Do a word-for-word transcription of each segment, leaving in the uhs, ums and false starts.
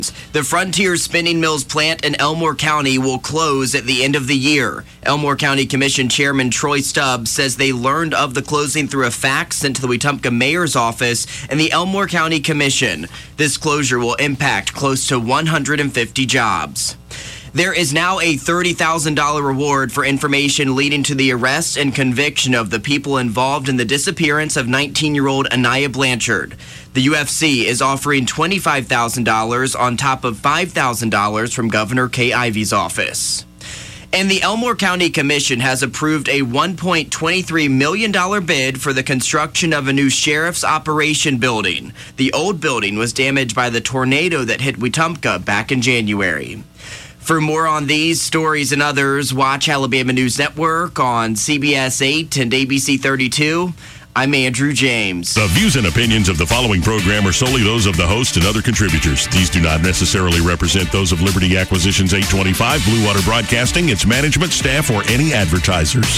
The Frontier Spinning Mills plant in Elmore County will close at the end of the year. Elmore County Commission Chairman Troy Stubbs says they learned of the closing through a fax sent to the Wetumpka Mayor's office and the Elmore County Commission. This closure will impact close to one hundred fifty jobs. There is now a thirty thousand dollars reward for information leading to the arrest and conviction of the people involved in the disappearance of nineteen-year-old Anaya Blanchard. The U F C is offering twenty-five thousand dollars on top of five thousand dollars from Governor Kay Ivey's office. And the Elmore County Commission has approved a one point two three million dollars bid for the construction of a new sheriff's operation building. The old building was damaged by the tornado that hit Wetumpka back in January. For more on these stories and others, watch Alabama News Network on C B S eight and A B C thirty-two. I'm Andrew James. The views and opinions of the following program are solely those of the host and other contributors. These do not necessarily represent those of Liberty Acquisitions eight twenty-five, Blue Water Broadcasting, its management, staff, or any advertisers.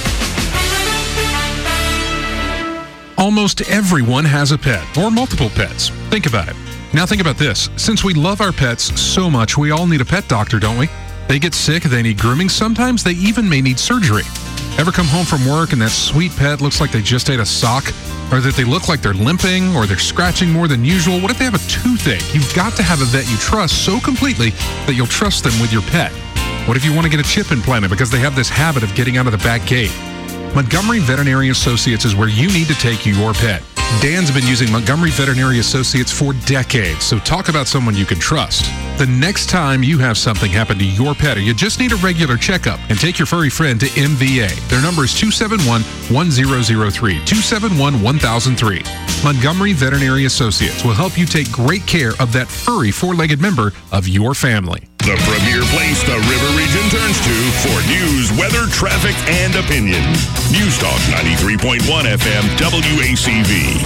Almost everyone has a pet or multiple pets. Think about it. Now think about this. Since we love our pets so much, we all need a pet doctor, don't we? They get sick, they need grooming, sometimes they even may need surgery. Ever come home from work and that sweet pet looks like they just ate a sock? Or that they look like they're limping or they're scratching more than usual? What if they have a toothache? You've got to have a vet you trust so completely that you'll trust them with your pet. What if you want to get a chip implanted because they have this habit of getting out of the back gate? Montgomery Veterinary Associates is where you need to take your pet. Dan's been using Montgomery Veterinary Associates for decades, so talk about someone you can trust. The next time you have something happen to your pet or you just need a regular checkup, and take your furry friend to M V A. Their number is two seven one, one zero zero three, two seven one, one thousand three. Montgomery Veterinary Associates will help you take great care of that furry four-legged member of your family. The premier place the River Region turns to for news, weather, traffic, and opinion. News Talk ninety-three point one F M W A C V.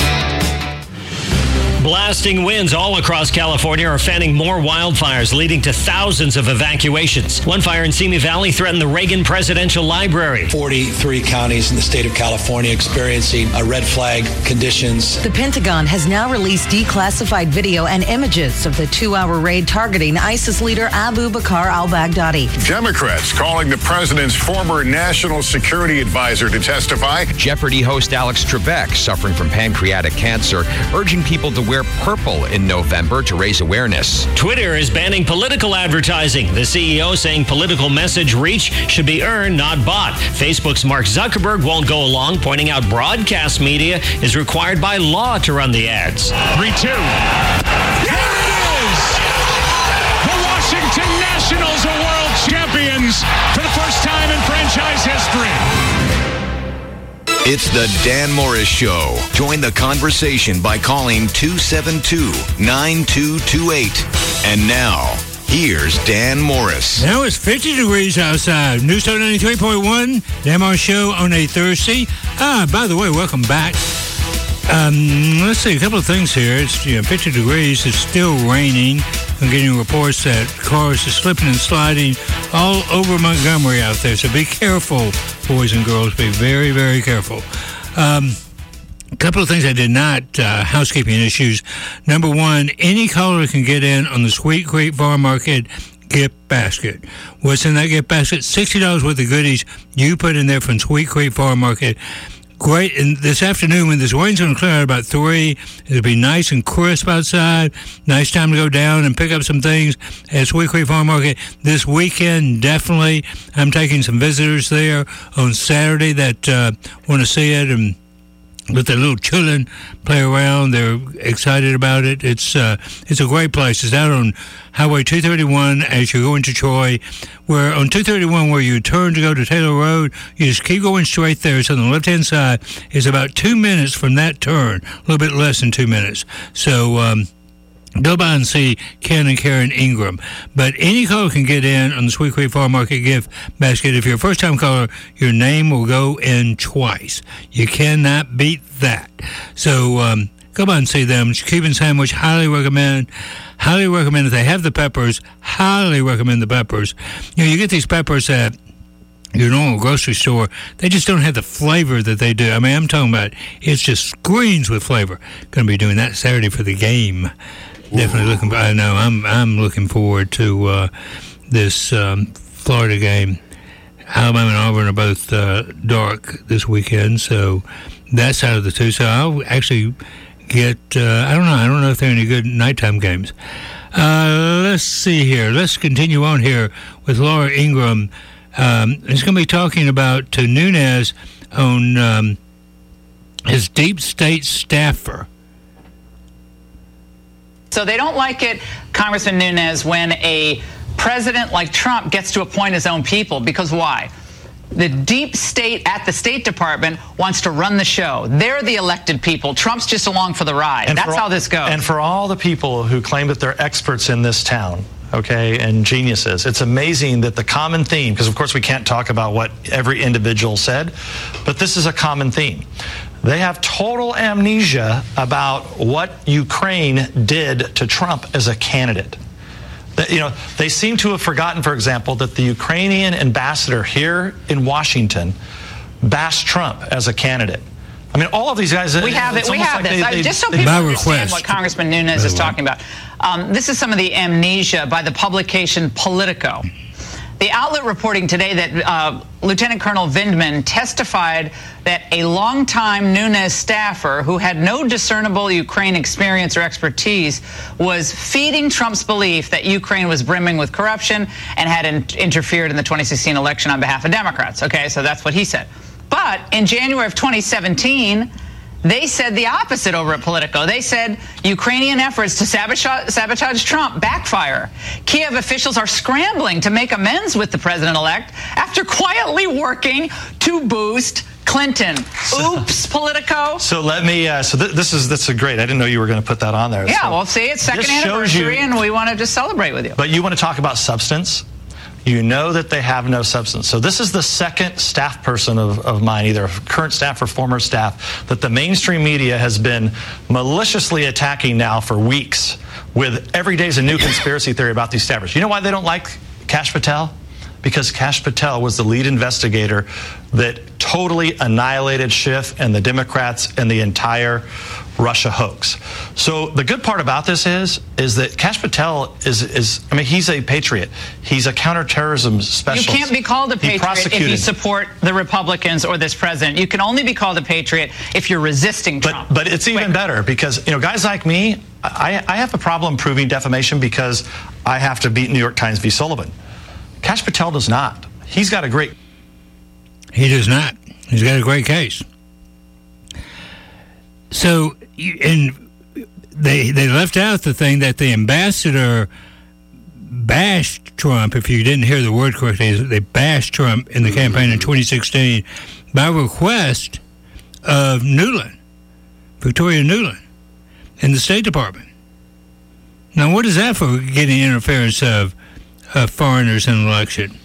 Blasting winds all across California are fanning more wildfires, leading to thousands of evacuations. One fire in Simi Valley threatened the Reagan Presidential Library. forty-three counties in the state of California experiencing a red flag conditions. The Pentagon has now released declassified video and images of the two-hour raid targeting ISIS leader Abu Bakr al-Baghdadi. Democrats calling the president's former national security advisor to testify. Jeopardy host Alex Trebek, suffering from pancreatic cancer, urging people to wear purple in November to raise awareness. Twitter is banning political advertising. The C E O saying political message reach should be earned, not bought. Facebook's Mark Zuckerberg won't go along, pointing out broadcast media is required by law to run the ads. three two. Here it is! The Washington Nationals are world champions for the first time in franchise history. It's the Dan Morris Show. Join the conversation by calling two seven two, nine two two eight. And now, here's Dan Morris. Now it's fifty degrees outside. News Talk ninety-three point one, Dan Morris Show on a Thursday. Ah, by the way, welcome back. Um, let's see, a couple of things here. It's you know, fifty degrees. It's still raining. I'm getting reports that cars are slipping and sliding all over Montgomery out there. So be careful, boys and girls. Be very, very careful. Um, a couple of things I did not, uh, housekeeping issues. Number one, any caller can get in on the Sweet Creek Farm Market gift basket. What's in that gift basket? sixty dollars worth of goodies you put in there from Sweet Creek Farm Market. Great. And this afternoon, when this rain's going to clear out about three, it'll be nice and crisp outside. Nice time to go down and pick up some things at Sweet Creek Farm Market. This weekend, definitely, I'm taking some visitors there on Saturday that uh, want to see it and let their little children play around. They're excited about it. It's uh, it's a great place. It's out on Highway two thirty-one as you're going to Troy. Where on two thirty-one, where you turn to go to Taylor Road, you just keep going straight there. It's on the left-hand side. It's about two minutes from that turn, a little bit less than two minutes. So um, go by and see Ken and Karen Ingram. But any caller can get in on the Sweet Creek Farm Market gift basket. If you're a first-time caller, your name will go in twice. You cannot beat that. So um, go by and see them. Cuban sandwich, highly recommend. Highly recommend if they have the peppers. Highly recommend the peppers. You know, you get these peppers at your normal grocery store, they just don't have the flavor that they do. I mean, I'm talking about it's just screens with flavor. Going to be doing that Saturday for the game. definitely looking. I know I'm I'm looking forward to uh, this um, Florida game. Alabama and Auburn are both uh, dark this weekend, so that's out of the two. So I'll actually get. Uh, I don't know. I don't know if there are any good nighttime games. Uh, let's see here. Let's continue on here with Laura Ingraham. Um, he's going to be talking about to Nunes on um, his deep state staffer. So they don't like it, Congressman Nunes, when a president like Trump gets to appoint his own people. Because why? The deep state at the State Department wants to run the show. They're the elected people. Trump's just along for the ride. And That's all, how this goes. And for all the people who claim that they're experts in this town, okay, and geniuses, it's amazing that the common theme, because of course we can't talk about what every individual said, but this is a common theme. They have total amnesia about what Ukraine did to Trump as a candidate. That, you know, they seem to have forgotten, for example, that the Ukrainian ambassador here in Washington bashed Trump as a candidate. I mean, all of these guys. We have it. We have like this. They, they, Just so people understand what Congressman Nunes is talking about. Um, this is some of the amnesia by the publication Politico. The outlet reporting today that uh, Lieutenant Colonel Vindman testified that a longtime Nunes staffer who had no discernible Ukraine experience or expertise was feeding Trump's belief that Ukraine was brimming with corruption and had in- interfered in the twenty sixteen election on behalf of Democrats. Okay, so that's what he said. But in January of twenty seventeen, they said the opposite over at Politico. They said Ukrainian efforts to sabotage, sabotage Trump backfire. Kiev officials are scrambling to make amends with the president-elect after quietly working to boost Clinton. Oops, Politico. So let me, uh, so th- this is this is great. I didn't know you were going to put that on there. Yeah, so well, see, it's second anniversary, you, and we want to just celebrate with you. But you want to talk about substance? You know that they have no substance. So this is the second staff person of, of mine, either current staff or former staff, that the mainstream media has been maliciously attacking now for weeks with every day's a new conspiracy theory about these staffers. You know why they don't like Kash Patel? Because Kash Patel was the lead investigator that totally annihilated Schiff and the Democrats and the entire Russia hoax. So the good part about this is, is that Kash Patel is, is I mean, he's a patriot. He's a counterterrorism specialist. You can't be called a patriot if you support the Republicans or this president. You can only be called a patriot if you're resisting Trump. But, but it's even Wait. better because, you know, guys like me, I, I have a problem proving defamation because I have to beat New York Times v. Sullivan. Kash Patel does not. He's got a great... He does not. He's got a great case. So, and they they left out the thing that the ambassador bashed Trump. If you didn't hear the word correctly, they bashed Trump in the campaign in twenty sixteen by request of Nuland, Victoria Nuland, in the State Department. Now, what is that for getting interference of, of foreigners in an election?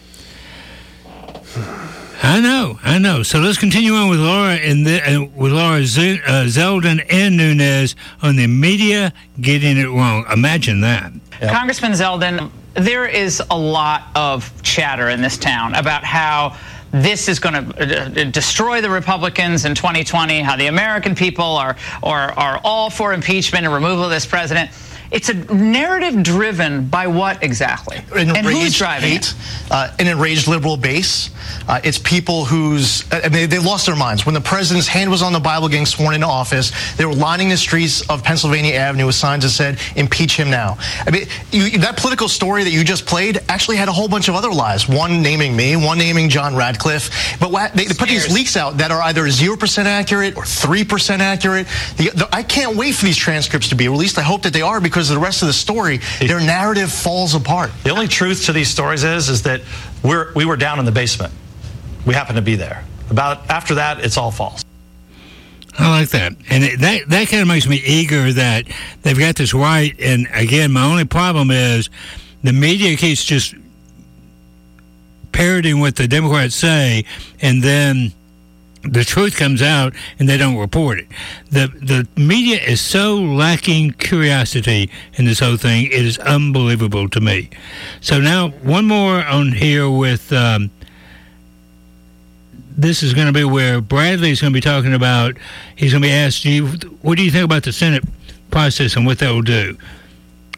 I know, I know. So let's continue on with Laura and uh, with Laura Z- uh, Zeldin and Nunes on the media getting it wrong. Imagine that. Yep. Congressman Zeldin, there is a lot of chatter in this town about how this is going to uh, destroy the Republicans in twenty twenty, how the American people are, are, are all for impeachment and removal of this president. It's a narrative driven by what exactly? An and who's driving hate, it? Uh, an enraged liberal base. Uh, it's people whose, I mean, they lost their minds. When the president's hand was on the Bible getting sworn into office, they were lining the streets of Pennsylvania Avenue with signs that said, impeach him now. I mean, you, that political story that you just played actually had a whole bunch of other lies. One naming me, one naming John Radcliffe. But what, they, they put these leaks out that are either zero percent accurate or three percent accurate. The, the, I can't wait for these transcripts to be released. I hope that they are, because the rest of the story, their narrative falls apart. The only truth to these stories is, is that we're, we were down in the basement. We happen to be there. About after that, it's all false. I like that. And it, that that kind of makes me eager that they've got this right. And again, my only problem is the media keeps just parroting what the Democrats say, and then the truth comes out and they don't report it. The the media is so lacking curiosity in this whole thing. It is unbelievable to me. So now one more on here with, um, this is going to be where Bradley's going to be talking about, he's going to be asked, you, what do you think about the Senate process and what that will do?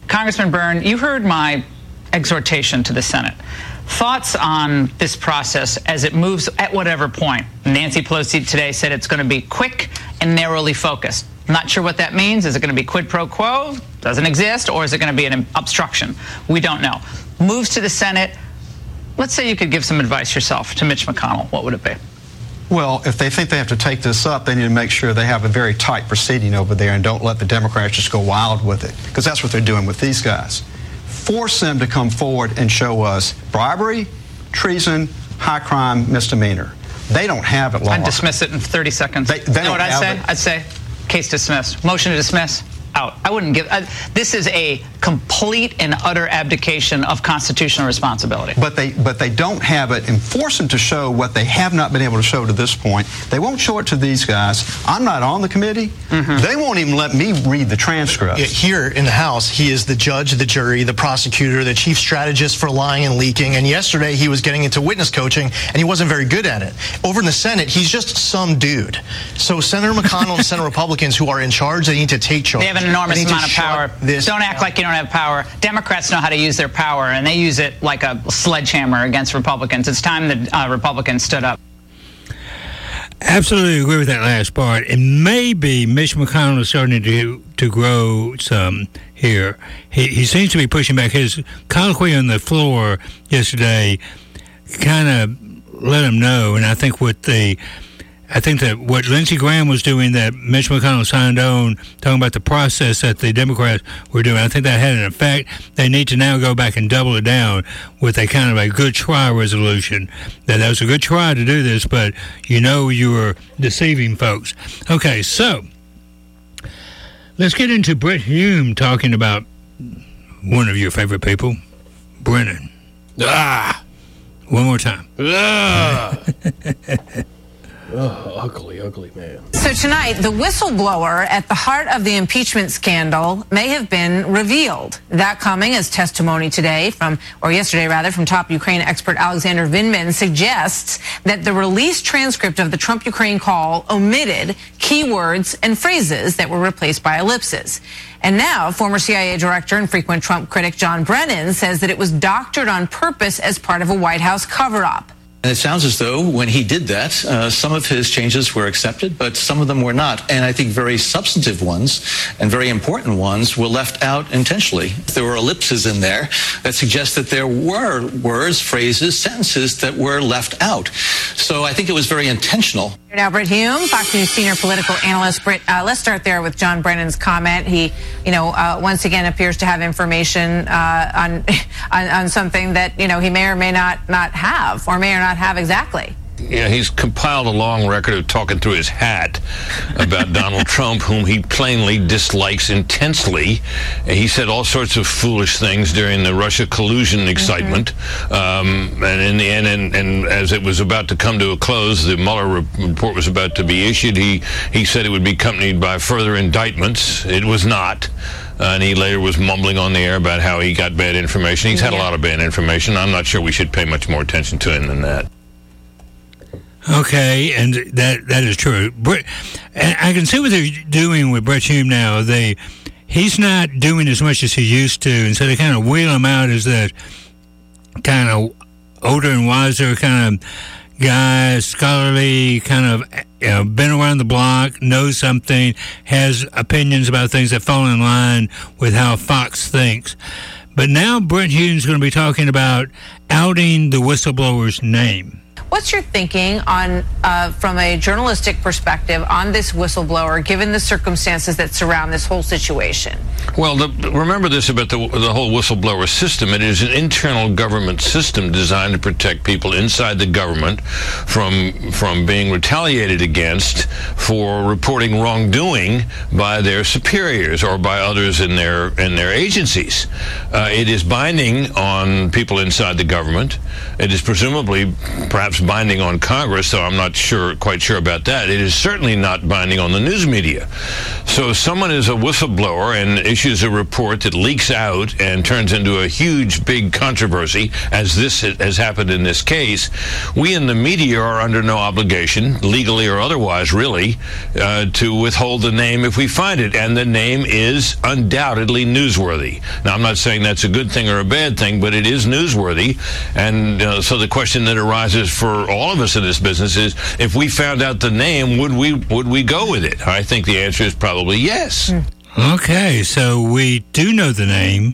Congressman Byrne, you heard my exhortation to the Senate. Thoughts on this process as it moves at whatever point? Nancy Pelosi today said it's going to be quick and narrowly focused. Not sure what that means. Is it going to be quid pro quo? Doesn't exist. Or is it going to be an obstruction? We don't know. Moves to the Senate. Let's say you could give some advice yourself to Mitch McConnell. What would it be? Well, if they think they have to take this up, they need to make sure they have a very tight proceeding over there and don't let the Democrats just go wild with it, because that's what they're doing with these guys. Force them to come forward and show us bribery, treason, high crime, misdemeanor. They don't have it, law. I'd dismiss it in thirty seconds. They, they you know what I'd say? It. I'd say case dismissed. Motion to dismiss. Out. I wouldn't give. Uh, this is a complete and utter abdication of constitutional responsibility. But they, but they don't have it, and force them to show what they have not been able to show to this point. They won't show it to these guys. I'm not on the committee. Mm-hmm. They won't even let me read the transcript. Here in the House, he is the judge, the jury, the prosecutor, the chief strategist for lying and leaking. And yesterday, he was getting into witness coaching, and he wasn't very good at it. Over in the Senate, he's just some dude. So Senator McConnell and Senate Republicans who are in charge, they need to take charge. They have an enormous amount of power. Don't act down. like you don't have power. Democrats know how to use their power, and they use it like a sledgehammer against Republicans. It's time that uh, Republicans stood up. Absolutely agree with that last part. And maybe Mitch McConnell is starting to to grow some here. He he seems to be pushing back. His colloquy on the floor yesterday kind of let him know. And I think what the I think that what Lindsey Graham was doing, that Mitch McConnell signed on, talking about the process that the Democrats were doing, I think that had an effect. They need to now go back and double it down with a kind of a good try resolution. That that was a good try to do this, but you know you were deceiving folks. Okay, so let's get into Brit Hume talking about one of your favorite people, Brennan. Ah! One more time. Ah! Oh, ugly, ugly man. So tonight, the whistleblower at the heart of the impeachment scandal may have been revealed. That coming as testimony today from, or yesterday rather, from top Ukraine expert Alexander Vindman suggests that the released transcript of the Trump-Ukraine call omitted keywords and phrases that were replaced by ellipses. And now, former C I A director and frequent Trump critic John Brennan says that it was doctored on purpose as part of a White House cover-up. And it sounds as though when he did that, uh, some of his changes were accepted, but some of them were not. And I think very substantive ones and very important ones were left out intentionally. There were ellipses in there that suggest that there were words, phrases, sentences that were left out. So I think it was very intentional. Now, Brit Hume, Fox News senior political analyst. Brit, uh, let's start there with John Brennan's comment. He, you know, uh, once again appears to have information uh, on, on on something that, you know, he may or may not not have, or may or not have exactly. Yeah, he's compiled a long record of talking through his hat about Donald Trump, whom he plainly dislikes intensely. He said all sorts of foolish things during the Russia collusion excitement. Mm-hmm. um, and in the end, and, and as it was about to come to a close, the Mueller report was about to be issued, he, he said it would be accompanied by further indictments. It was not. Uh, and he later was mumbling on the air about how he got bad information. He's had yeah. a lot of bad information. I'm not sure we should pay much more attention to him than that. Okay, and that that is true. Brett, and I can see what they're doing with Brit Hume now. They he's not doing as much as he used to, and so they kind of wheel him out as that kind of older and wiser kind of guy, scholarly, kind of, you know, been around the block, knows something, has opinions about things that fall in line with how Fox thinks. But now Brit Hume's going to be talking about outing the whistleblower's name. What's your thinking on, uh, from a journalistic perspective, on this whistleblower, given the circumstances that surround this whole situation? Well, the, remember this about the, the whole whistleblower system. It is an internal government system designed to protect people inside the government from from being retaliated against for reporting wrongdoing by their superiors or by others in their in their agencies. Uh, it is binding on people inside the government. It is presumably, perhaps binding on Congress, so I'm not sure, quite sure about that. It is certainly not binding on the news media. So if someone is a whistleblower and issues a report that leaks out and turns into a huge, big controversy, as this has happened in this case, we in the media are under no obligation, legally or otherwise, really, uh, to withhold the name if we find it. And the name is undoubtedly newsworthy. Now, I'm not saying that's a good thing or a bad thing, but it is newsworthy. And uh, so the question that arises for all of us in this business is, if we found out the name, would we would we go with it? I think the answer is probably yes. Okay, so we do know the name,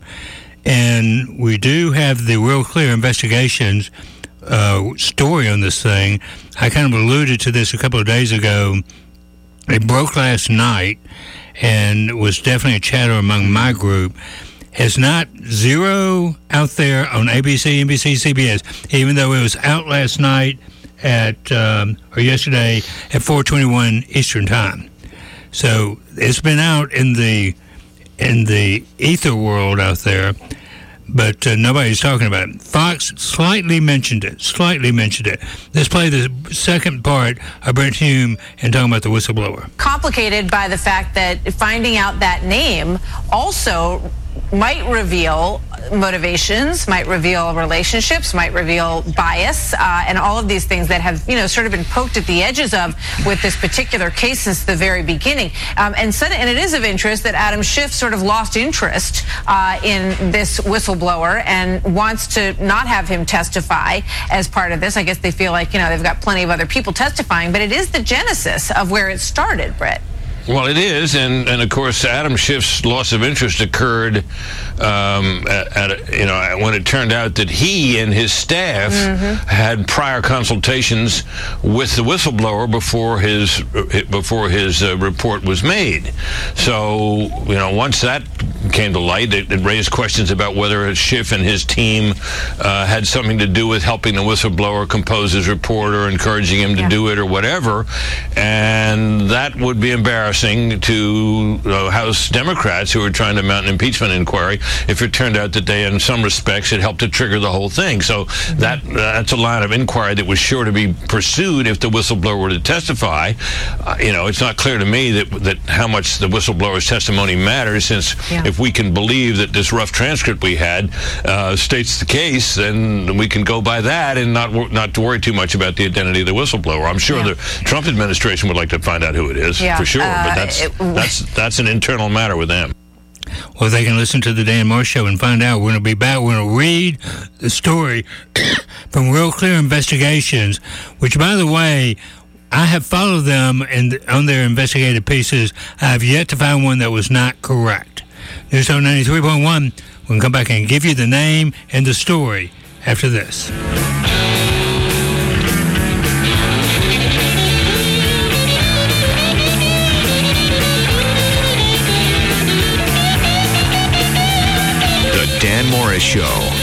and we do have the Real Clear Investigations uh, story on this thing. I kind of alluded to this a couple of days ago. It broke last night, and was definitely a chatter among my group. Has not zero out there on A B C, N B C, C B S, even though it was out last night at um, or yesterday at four twenty-one Eastern Time. So it's been out in the in the ether world out there, but uh, nobody's talking about it. Fox slightly mentioned it, slightly mentioned it. Let's play the second part of Brent Hume and talking about the whistleblower. Complicated by the fact that finding out that name also might reveal motivations, might reveal relationships, might reveal bias, uh, and all of these things that have, you know, sort of been poked at the edges of with this particular case since the very beginning. Um, and, so, and it is of interest that Adam Schiff sort of lost interest uh, in this whistleblower and wants to not have him testify as part of this. I guess they feel like, you know, they've got plenty of other people testifying, but it is the genesis of where it started, Brett. Well, it is, and, and of course, Adam Schiff's loss of interest occurred, um, at, at you know, when it turned out that he and his staff mm-hmm. had prior consultations with the whistleblower before his before his uh, report was made. So, you know, once that came to light, it, it raised questions about whether Schiff and his team uh, had something to do with helping the whistleblower compose his report or encouraging him to yeah. do it or whatever, and that would be embarrassing to uh, House Democrats who are trying to mount an impeachment inquiry if it turned out that they, in some respects, had helped to trigger the whole thing. So mm-hmm. that uh, that's a line of inquiry that was sure to be pursued if the whistleblower were to testify. Uh, you know, it's not clear to me that that how much the whistleblower's testimony matters, since yeah. if we can believe that this rough transcript we had uh, states the case, then we can go by that and not not to worry too much about the identity of the whistleblower. I'm sure yeah. the Trump administration would like to find out who it is, yeah. for sure. Uh, But that's, it, that's that's an internal matter with them. Well, they can listen to the Dan Moore Show and find out. We're going to be back. We're going to read the story from Real Clear Investigations, which, by the way, I have followed them and on their investigative pieces. I have yet to find one that was not correct. News Talk ninety-three point one. We can come back and give you the name and the story after this. Dan Morris Show.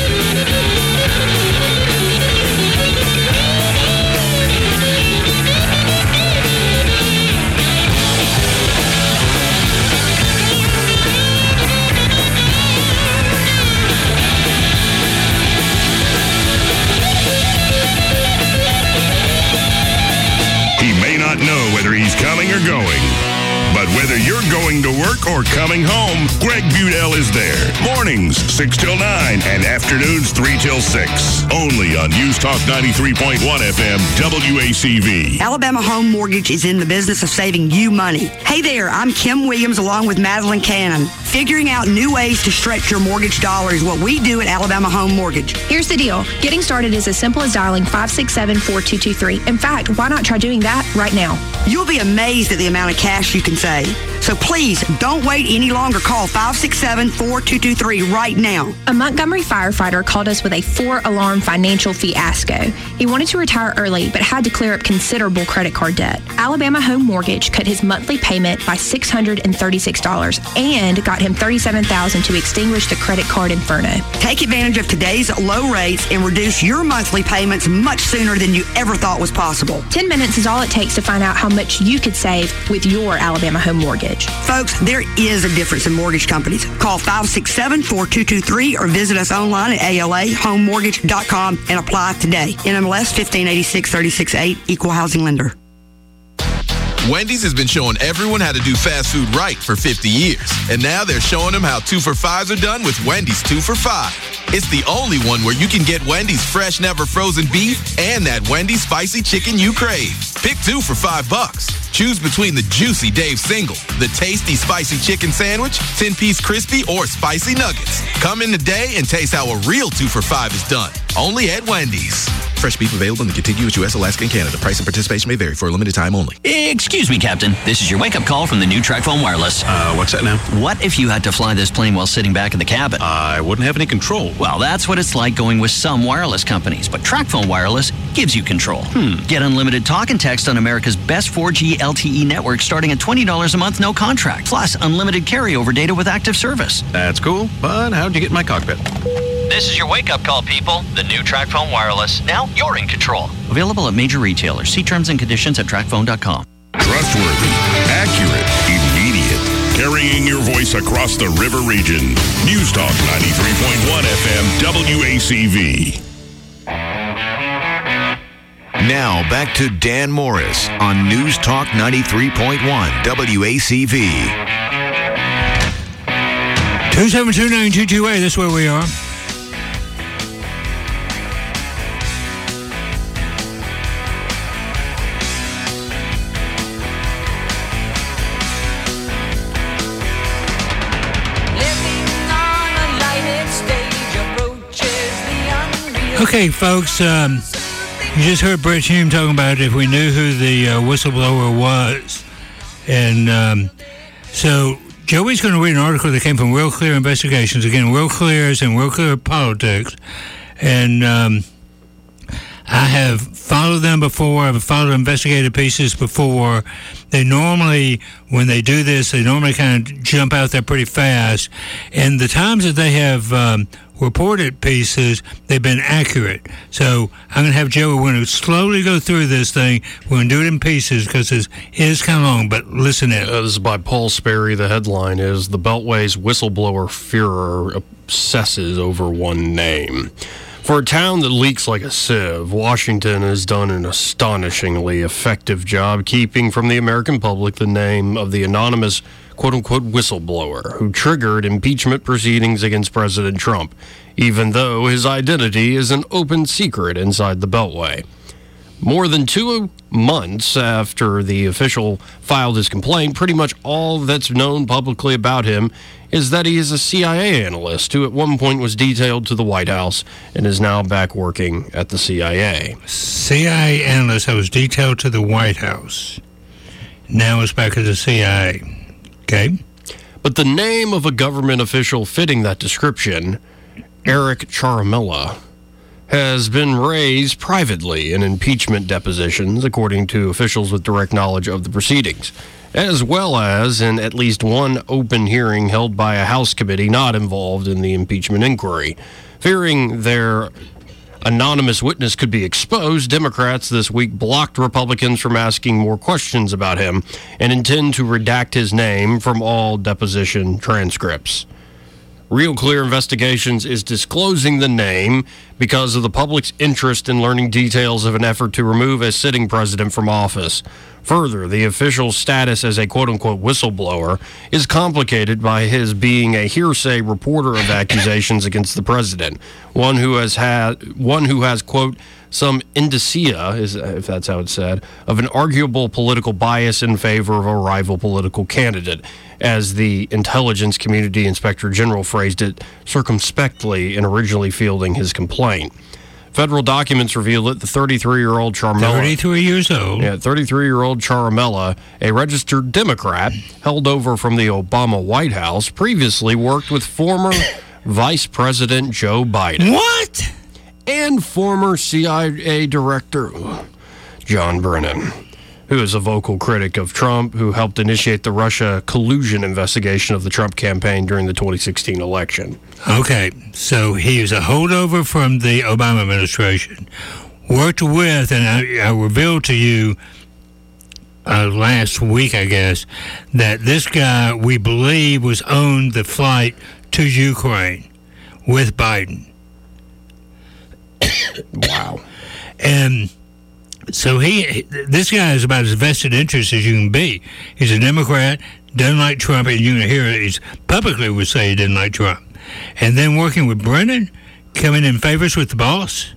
He may not know whether he's coming or going. But whether you're going to work or coming home, Greg Budell is there. Mornings, six till nine, and afternoons, three till six. Only on News Talk ninety-three point one F M, W A C V. Alabama Home Mortgage is in the business of saving you money. Hey there, I'm Kim Williams along with Madeline Cannon. Figuring out new ways to stretch your mortgage dollar is what we do at Alabama Home Mortgage. Here's the deal. Getting started is as simple as dialing five six seven, four two two three. In fact, why not try doing that right now? You'll be amazed at the amount of cash you can save. So please, don't wait any longer. Call five six seven, four two two three right now. A Montgomery firefighter called us with a four-alarm financial fiasco. He wanted to retire early, but had to clear up considerable credit card debt. Alabama Home Mortgage cut his monthly payment by six hundred thirty-six dollars and got him thirty-seven thousand dollars to extinguish the credit card inferno. Take advantage of today's low rates and reduce your monthly payments much sooner than you ever thought was possible. Ten minutes is all it takes to find out how much you could save with your Alabama Home Mortgage. Mortgage. Folks, there is a difference in mortgage companies. Call five six seven, four two two three or visit us online at A L A home mortgage dot com and apply today. N M L S fifteen eighty-six thirty-six eight, Equal Housing Lender. Wendy's has been showing everyone how to do fast food right for fifty years. And now they're showing them how two for fives are done with Wendy's two for five. It's the only one where you can get Wendy's fresh, never frozen beef and that Wendy's spicy chicken you crave. Pick two for five bucks. Choose between the juicy Dave Single, the tasty spicy chicken sandwich, ten-piece crispy, or spicy nuggets. Come in today and taste how a real two for five is done. Only at Wendy's. Fresh beef available in the contiguous U S, Alaska, and Canada. Price and participation may vary for a limited time only. Excuse me, Captain. This is your wake-up call from the new TracFone Wireless. Uh, what's that now? What if you had to fly this plane while sitting back in the cabin? I wouldn't have any control. Well, that's what it's like going with some wireless companies, but TracFone Wireless gives you control. Hmm. Get unlimited talk and text on America's best four G L T E network starting at twenty dollars a month, no contract. Plus, unlimited carryover data with active service. That's cool, but how'd you get in my cockpit? This is your wake-up call, people. The new TracFone Wireless. Now you're in control. Available at major retailers. See terms and conditions at track phone dot com. Trustworthy, accurate, immediate. Carrying your voice across the river region. News Talk ninety-three point one F M W A C V. Now back to Dan Morris on News Talk ninety-three point one W A C V. two seven two, nine two two eight, that's where we are. Okay, folks, um, you just heard Brett Hume talking about if we knew who the uh, whistleblower was. And um, so Joey's going to read an article that came from Real Clear Investigations. Again, Real Clear is in Real Clear Politics. And um, I have followed them before. I've followed investigative pieces before. They normally, when they do this, they normally kind of jump out there pretty fast. And the times that they have um, reported pieces, they've been accurate. So I'm going to have Joey, we're going to slowly go through this thing. We're going to do it in pieces because it is kind of long, but listen in. Uh, this is by Paul Sperry. The headline is, "The Beltway's Whistleblower Führer Obsesses Over One Name." For a town that leaks like a sieve, Washington has done an astonishingly effective job keeping from the American public the name of the anonymous quote-unquote whistleblower who triggered impeachment proceedings against President Trump, even though his identity is an open secret inside the Beltway. More than two months after the official filed his complaint, pretty much all that's known publicly about him is that he is a C I A analyst who at one point was detailed to the White House and is now back working at the C I A. C I A analyst that was detailed to the White House. Now is back at the C I A. Okay. But the name of a government official fitting that description, Eric Ciaramella, has been raised privately in impeachment depositions, according to officials with direct knowledge of the proceedings, as well as in at least one open hearing held by a House committee not involved in the impeachment inquiry. Fearing their anonymous witness could be exposed, Democrats this week blocked Republicans from asking more questions about him and intend to redact his name from all deposition transcripts. Real Clear Investigations is disclosing the name because of the public's interest in learning details of an effort to remove a sitting president from office. Further, the official status as a quote-unquote whistleblower is complicated by his being a hearsay reporter of accusations against the president, one who has had one who has quote some indicia, is if that's how it's said, of an arguable political bias in favor of a rival political candidate, as the intelligence community inspector general phrased it circumspectly in originally fielding his complaint. Federal documents reveal that the thirty-three-year-old Ciaramella... thirty-three years old. Yeah, thirty-three-year-old Ciaramella, a registered Democrat, held over from the Obama White House, previously worked with former Vice President Joe Biden. What? And former C I A Director John Brennan, who is a vocal critic of Trump, who helped initiate the Russia collusion investigation of the Trump campaign during the twenty sixteen election. Okay, so he was a holdover from the Obama administration, worked with, and I, I revealed to you uh, last week, I guess, that this guy, we believe, was on the flight to Ukraine with Biden. Wow. And so he, this guy is about as vested interest as you can be. He's a Democrat, doesn't like Trump, and you're going to hear it. He's publicly would say he didn't like Trump. And then working with Brennan, coming in favors with the boss.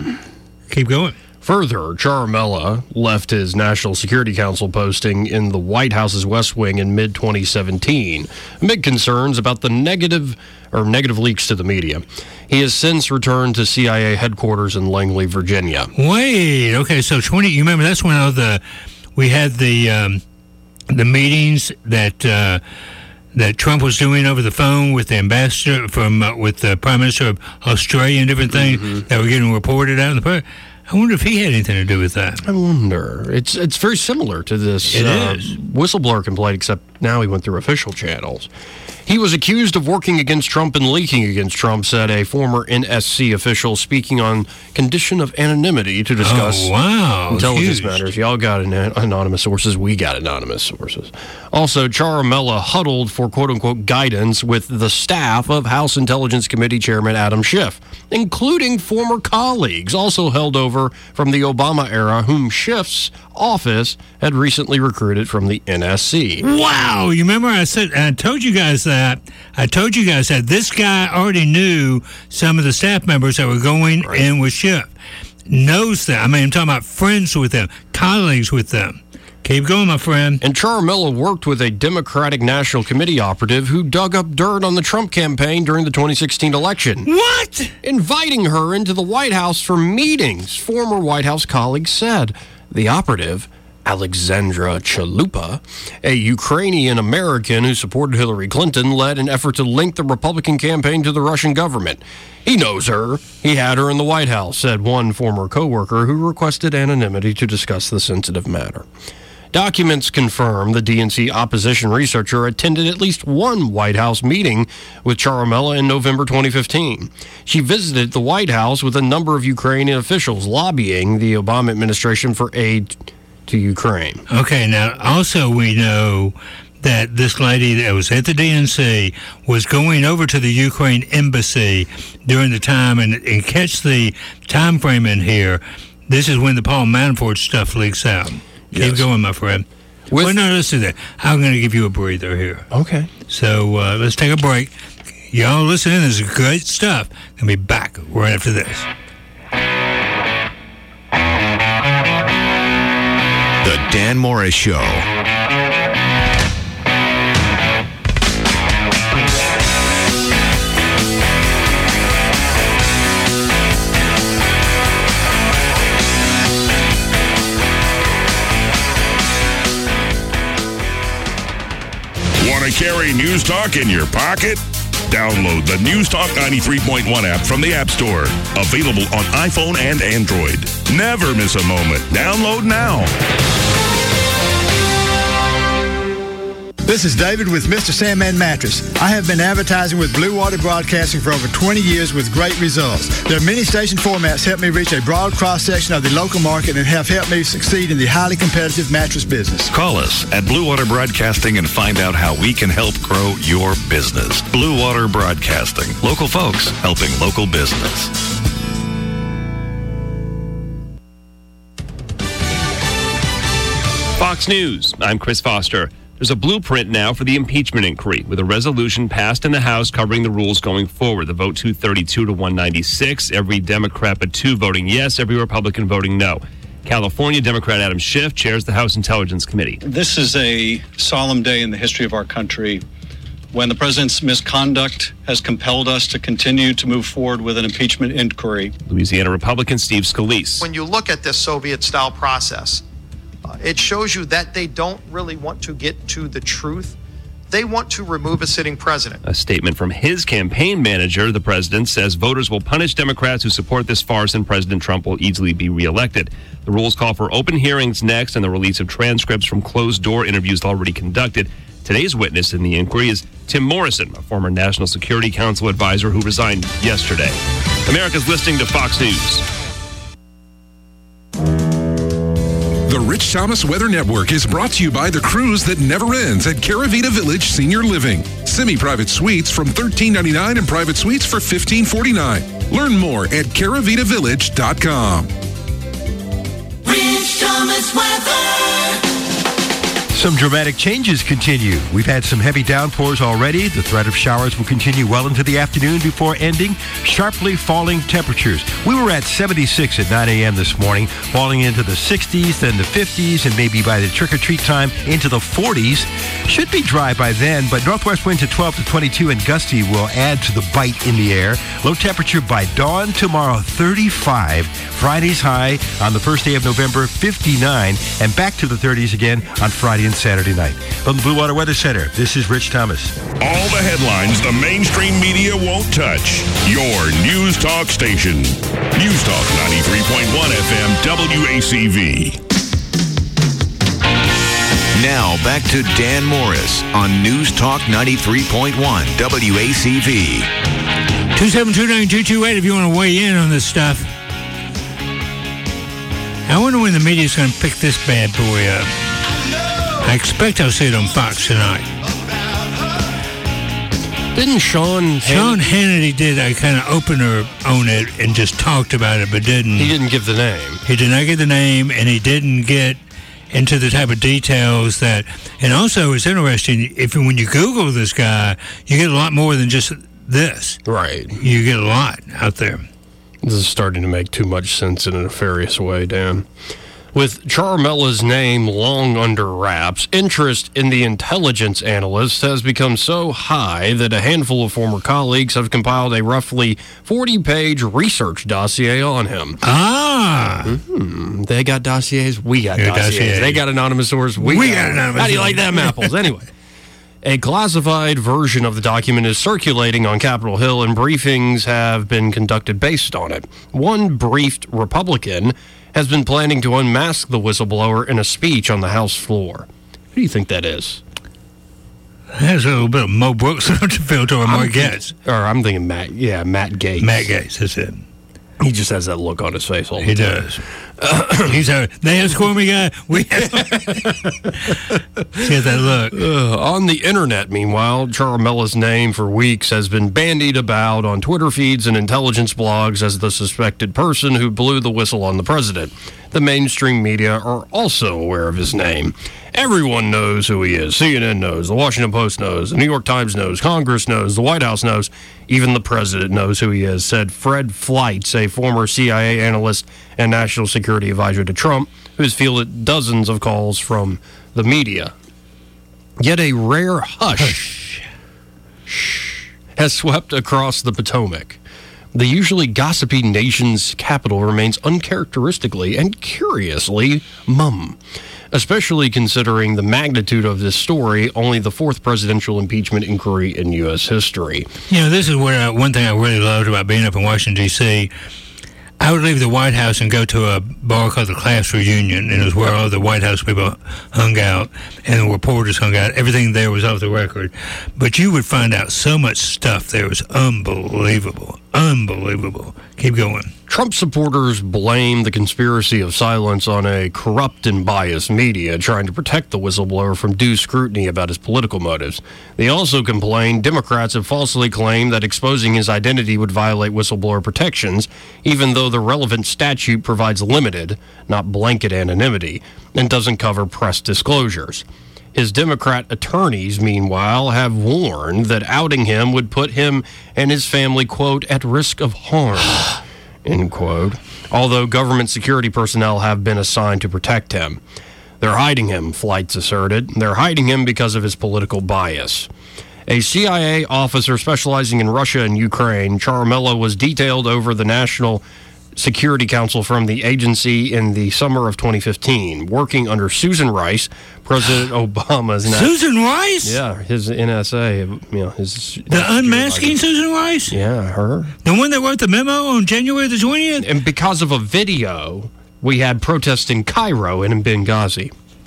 Keep going. Further, Ciaramella left his National Security Council posting in the White House's West Wing in mid twenty seventeen, amid concerns about the negative or negative leaks to the media. He has since returned to C I A headquarters in Langley, Virginia. Wait, okay, so twenty. You remember that's when all the we had the um, the meetings that uh, that Trump was doing over the phone with the ambassador from uh, with the Prime Minister of Australia and different things mm-hmm. that were getting reported out in the press. I wonder if he had anything to do with that. I wonder. It's it's very similar to this it uh, is. whistleblower complaint, except now he went through official channels. He was accused of working against Trump and leaking against Trump, said a former N S C official speaking on condition of anonymity to discuss oh, wow. intelligence Huge. matters. Y'all got an- anonymous sources. We got anonymous sources. Also, Ciaramella huddled for quote-unquote guidance with the staff of House Intelligence Committee Chairman Adam Schiff, including former colleagues also held over from the Obama era, whom Schiff's office had recently recruited from the N S C. Wow. You remember I said, I told you guys that. I told you guys that this guy already knew some of the staff members that were going right. in with Schiff. Knows them. I mean, I'm talking about friends with them, colleagues with them. Keep going, my friend. And Ciaramella worked with a Democratic National Committee operative who dug up dirt on the Trump campaign during the twenty sixteen election. What? Inviting her into the White House for meetings, former White House colleagues said. The operative, Alexandra Chalupa, a Ukrainian-American who supported Hillary Clinton, led an effort to link the Republican campaign to the Russian government. He knows her. He had her in the White House, said one former co-worker who requested anonymity to discuss the sensitive matter. Documents confirm the D N C opposition researcher attended at least one White House meeting with Ciaramella in November twenty fifteen. She visited the White House with a number of Ukrainian officials lobbying the Obama administration for aid to Ukraine. Okay, now also we know that this lady that was at the D N C was going over to the Ukraine embassy during the time, and, and catch the time frame in here. This is when the Paul Manafort stuff leaks out. Yes. Keep going, my friend. With well, no, let's do that. I'm going to give you a breather here. Okay. So uh, let's take a break. Y'all listening, this is great stuff. I'll be back right after this. The Dan Morris Show. Want to carry News Talk in your pocket? Download the News Talk ninety-three point one app from the App Store. Available on iPhone and Android. Never miss a moment. Download now. This is David with Mister Sandman Mattress. I have been advertising with Blue Water Broadcasting for over twenty years with great results. Their many station formats help me reach a broad cross-section of the local market and have helped me succeed in the highly competitive mattress business. Call us at Blue Water Broadcasting and find out how we can help grow your business. Blue Water Broadcasting. Local folks helping local business. Fox News. I'm Chris Foster. There's a blueprint now for the impeachment inquiry, with a resolution passed in the House covering the rules going forward. The vote two thirty-two to one ninety-six. Every Democrat but two voting yes, every Republican voting no. California Democrat Adam Schiff chairs the House Intelligence Committee. This is a solemn day in the history of our country when the president's misconduct has compelled us to continue to move forward with an impeachment inquiry. Louisiana Republican Steve Scalise. When you look at this Soviet-style process, uh, it shows you that they don't really want to get to the truth. They want to remove a sitting president. A statement from his campaign manager, the president, says voters will punish Democrats who support this farce and President Trump will easily be reelected. The rules call for open hearings next and the release of transcripts from closed-door interviews already conducted. Today's witness in the inquiry is Tim Morrison, a former National Security Council advisor who resigned yesterday. America's listening to Fox News. The Rich Thomas Weather Network is brought to you by the cruise that never ends at Caravita Village Senior Living. Semi-private suites from thirteen ninety-nine and private suites for fifteen forty-nine. Learn more at caravita village dot com. Rich Thomas Weather. Some dramatic changes continue. We've had some heavy downpours already. The threat of showers will continue well into the afternoon before ending. Sharply falling temperatures. We were at seventy-six at nine a.m. this morning, falling into the sixties, then the fifties, and maybe by the trick-or-treat time into the forties. Should be dry by then, but northwest winds at twelve to twenty-two and gusty will add to the bite in the air. Low temperature by dawn tomorrow, thirty-five. Friday's high on the first day of November, fifty-nine, and back to the thirties again on Friday and Saturday night. From the Blue Water Weather Center, this is Rich Thomas. All the headlines the mainstream media won't touch. Your News Talk station. News Talk ninety-three point one F M W A C V. Now back to Dan Morris on News Talk ninety-three point one W A C V. two seven two nine two two eight if you want to weigh in on this stuff. I wonder when the media's going to pick this bad boy up. I expect I'll see it on Fox tonight. Didn't Sean Sean Hannity did a kind of opener on it and just talked about it, but didn't. He didn't give the name. He did not give the name, and he didn't get into the type of details that. And also, it's interesting if when you Google this guy, you get a lot more than just this. Right. You get a lot out there. This is starting to make too much sense in a nefarious way, Dan. With Ciaramella's name long under wraps, interest in the intelligence analyst has become so high that a handful of former colleagues have compiled a roughly forty-page research dossier on him. Ah! Mm-hmm. They got dossiers, we got Your dossiers. dossier. They got anonymous sources, we, We got, got anonymous How do you like sources. them apples? Anyway. A classified version of the document is circulating on Capitol Hill, and briefings have been conducted based on it. One briefed Republican has been planning to unmask the whistleblower in a speech on the House floor. Who do you think that is? There's a little bit of Mo Brooks to filter or Mark Gaetz. Or I'm thinking Matt, yeah, Matt Gaetz. Matt Gaetz, that's it. He just has that look on his face all the He time. does. He's a, they have squirmy guy. We have. See that look. Uh, on the internet, meanwhile, Ciaramella's name for weeks has been bandied about on Twitter feeds and intelligence blogs as the suspected person who blew the whistle on the president. The mainstream media are also aware of his name. Everyone knows who he is. C N N knows, the Washington Post knows, the New York Times knows, Congress knows, the White House knows, even the president knows who he is, said Fred Fleitz, a former C I A analyst and national security advisor to Trump, who has fielded dozens of calls from the media. Yet a rare hush, hush has swept across the Potomac. The usually gossipy nation's capital remains uncharacteristically and curiously mum, especially considering the magnitude of this story, only the fourth presidential impeachment inquiry in U S history. You know, this is what I, one thing I really loved about being up in Washington, D C I would leave the White House and go to a bar called the Class Reunion, and it was where all the White House people hung out and the reporters hung out. Everything there was off the record. But you would find out so much stuff there was unbelievable. Unbelievable. Keep going. Trump supporters blame the conspiracy of silence on a corrupt and biased media trying to protect the whistleblower from due scrutiny about his political motives. They also complain Democrats have falsely claimed that exposing his identity would violate whistleblower protections, even though the relevant statute provides limited, not blanket anonymity, and doesn't cover press disclosures. His Democrat attorneys, meanwhile, have warned that outing him would put him and his family, quote, at risk of harm, end quote, although government security personnel have been assigned to protect him. They're hiding him, Fleitz asserted. They're hiding him because of his political bias. A C I A officer specializing in Russia and Ukraine, Ciaramella was detailed over the National Security Council from the agency in the summer of twenty fifteen, working under Susan Rice, President Obama's... Susan Rice? Yeah, his N S A, you know, his... The unmasking Susan Rice? Yeah, her. The one that wrote the memo on January the twentieth? And because of a video, we had protests in Cairo and in Benghazi.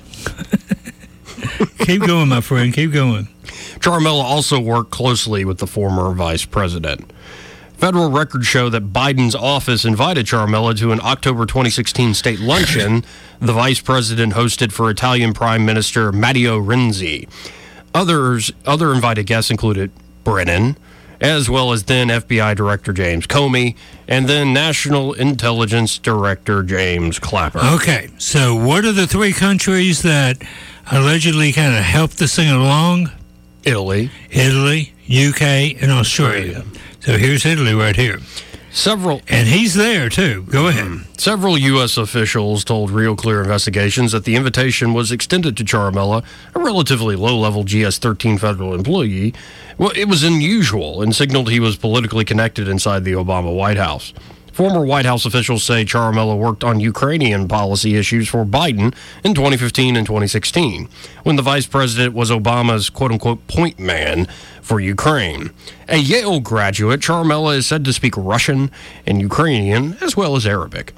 Keep going, my friend, keep going. Ciaramella also worked closely with the former vice president. Federal records show that Biden's office invited Ciaramella to an October twenty sixteen state luncheon the vice president hosted for Italian Prime Minister Matteo Renzi. Others, other invited guests included Brennan, as well as then F B I Director James Comey, and then National Intelligence Director James Clapper. Okay, so what are the three countries that allegedly kind of helped this thing along? Italy. Italy, U K, and Australia. So here's Italy right here. Several. And he's there, too. Go ahead. Mm. Several U S officials told Real Clear Investigations that the invitation was extended to Ciaramella, a relatively low-level G S thirteen federal employee. Well, it was unusual and signaled he was politically connected inside the Obama White House. Former White House officials say Ciaramella worked on Ukrainian policy issues for Biden in twenty fifteen and twenty sixteen, when the vice president was Obama's quote-unquote point man for Ukraine. A Yale graduate, Ciaramella is said to speak Russian and Ukrainian, as well as Arabic.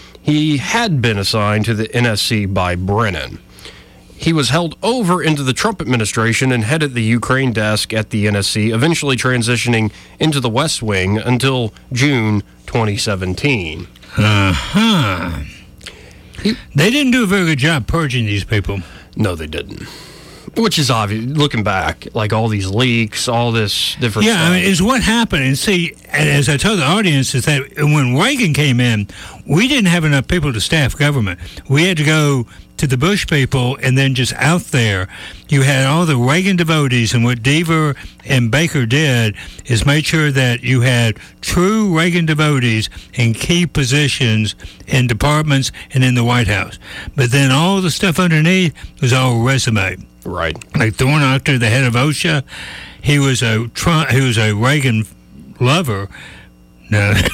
He had been assigned to the N S C by Brennan. He was held over into the Trump administration and headed the Ukraine desk at the N S C, eventually transitioning into the West Wing until June twenty seventeen. Uh-huh. He, they didn't do a very good job purging these people. No, they didn't. Which is obvious, looking back, like all these leaks, all this different yeah, stuff. I mean, it's what happened. And see, as I told the audience, is that when Reagan came in, we didn't have enough people to staff government. We had to go to the Bush people, and then just out there, you had all the Reagan devotees, and what Deaver and Baker did is made sure that you had true Reagan devotees in key positions in departments and in the White House. But then all the stuff underneath was all resume. Right. Like Thornactor, the head of OSHA, he was a Trump, he was a Reagan lover. No, let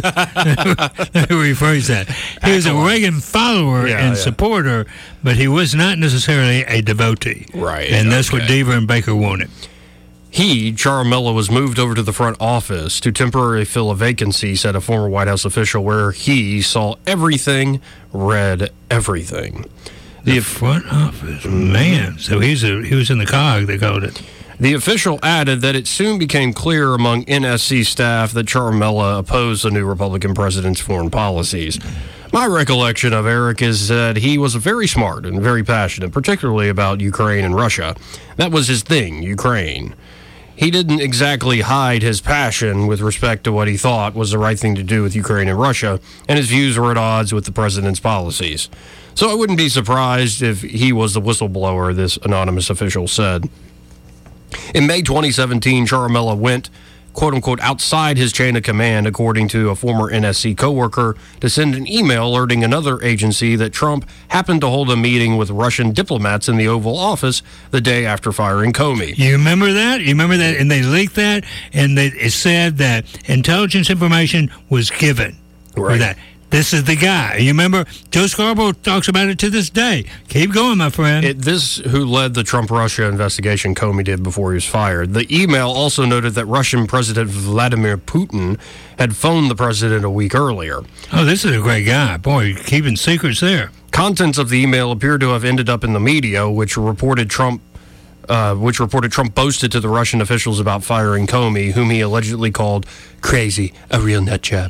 me rephrase that. He was a Reagan follower yeah, and yeah. supporter, but he was not necessarily a devotee. Right. And that's okay. what Deaver and Baker wanted. He, Ciaramella, was moved over to the front office to temporarily fill a vacancy, said a former White House official, where he saw everything, read everything. The, the front office, man. So he's a, he was in the cog, they called it. The official added that it soon became clear among N S C staff that Ciaramella opposed the new Republican president's foreign policies. My recollection of Eric is that he was very smart and very passionate, particularly about Ukraine and Russia. That was his thing, Ukraine. He didn't exactly hide his passion with respect to what he thought was the right thing to do with Ukraine and Russia, and his views were at odds with the president's policies. So I wouldn't be surprised if he was the whistleblower, this anonymous official said. In May twenty seventeen, Ciaramella went, quote-unquote, outside his chain of command, according to a former N S C coworker, to send an email alerting another agency that Trump happened to hold a meeting with Russian diplomats in the Oval Office the day after firing Comey. You remember that? You remember that? And they leaked that, and they, it said that intelligence information was given. Right. For that. This is the guy. You remember, Joe Scarborough talks about it to this day. Keep going, my friend. It, this who led the Trump-Russia investigation Comey did before he was fired. The email also noted that Russian President Vladimir Putin had phoned the president a week earlier. Oh, this is a great guy. Boy, keeping secrets there. Contents of the email appear to have ended up in the media, which reported Trump Uh, which reported Trump boasted to the Russian officials about firing Comey, whum he allegedly called crazy, a real nut job.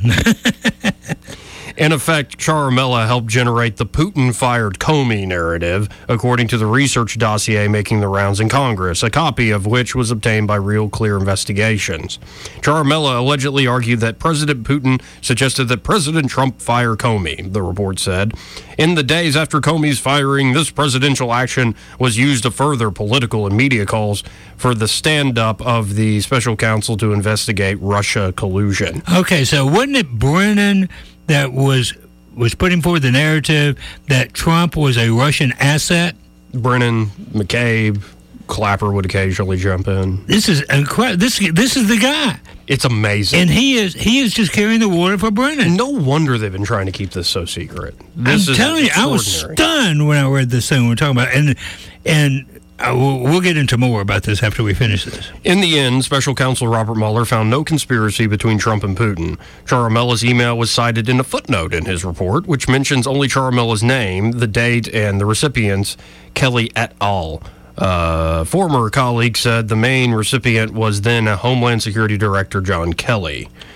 In effect, Ciaramella helped generate the Putin-fired Comey narrative, according to the research dossier making the rounds in Congress, a copy of which was obtained by Real Clear Investigations. Ciaramella allegedly argued that President Putin suggested that President Trump fire Comey, the report said. In the days after Comey's firing, this presidential action was used to further political and media calls for the stand-up of the special counsel to investigate Russia collusion. Okay, so wasn't it Brennan that was was putting forward the narrative that Trump was a Russian asset? Brennan, McCabe, Clapper would occasionally jump in. This is incredible. This this is the guy. It's amazing. And he is he is just carrying the water for Brennan. No wonder they've been trying to keep this so secret. This I'm is telling you, I was stunned when I read this thing we're talking about. And and Uh, we'll, we'll get into more about this after we finish this. In the end, Special Counsel Robert Mueller found no conspiracy between Trump and Putin. Ciaramella's email was cited in a footnote in his report, which mentions only Ciaramella's name, the date, and the recipients, Kelly et al. Uh, former colleague said the main recipient was then a Homeland Security Director John Kelly.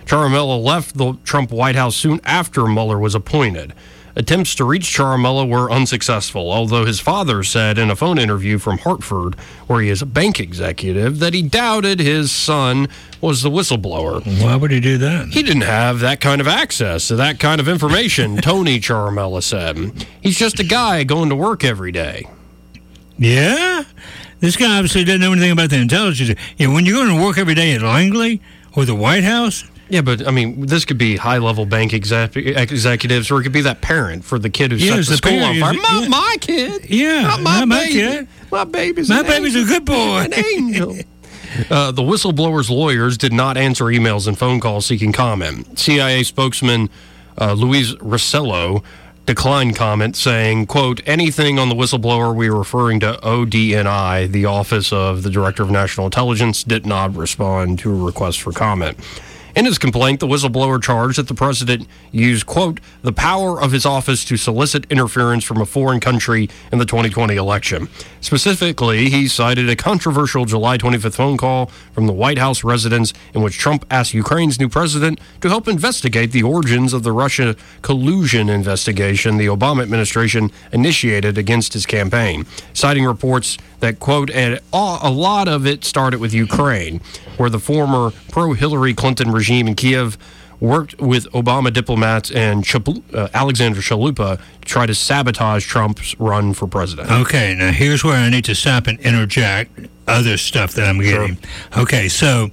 Ciaramella left the Trump White House soon after Mueller was appointed. Attempts to reach Ciaramella were unsuccessful, although his father said in a phone interview from Hartford, where he is a bank executive, that he doubted his son was the whistleblower. Why would he do that? He didn't have that kind of access to that kind of information, Tony Ciaramella said. He's just a guy going to work every day. Yeah? This guy obviously doesn't know anything about the intelligence. Yeah, when you're going to work every day at Langley or the White House... Yeah, but, I mean, this could be high-level bank exec- executives, or it could be that parent for the kid who yeah, set the, the school on fire. Yeah. My, my kid. Yeah, not my, not my baby. kid. My baby's My an baby's angel. a good boy. An angel. Uh, the whistleblower's lawyers did not answer emails and phone calls seeking comment. C I A spokesman uh, Luis Rossello declined comment, saying, quote, anything on the whistleblower, we are referring to O D N I, the Office of the Director of National Intelligence, did not respond to a request for comment. In his complaint, the whistleblower charged that the president used, quote, the power of his office to solicit interference from a foreign country in the twenty twenty election. Specifically, he cited a controversial July twenty-fifth phone call from the White House residence in which Trump asked Ukraine's new president to help investigate the origins of the Russia collusion investigation the Obama administration initiated against his campaign, citing reports that, quote, and a lot of it started with Ukraine, where the former pro-Hillary Clinton regime in Kiev worked with Obama diplomats and Chapu- uh, Alexander Chalupa to try to sabotage Trump's run for president. Okay, now here's where I need to stop and interject other stuff that I'm getting. Sure. Okay, so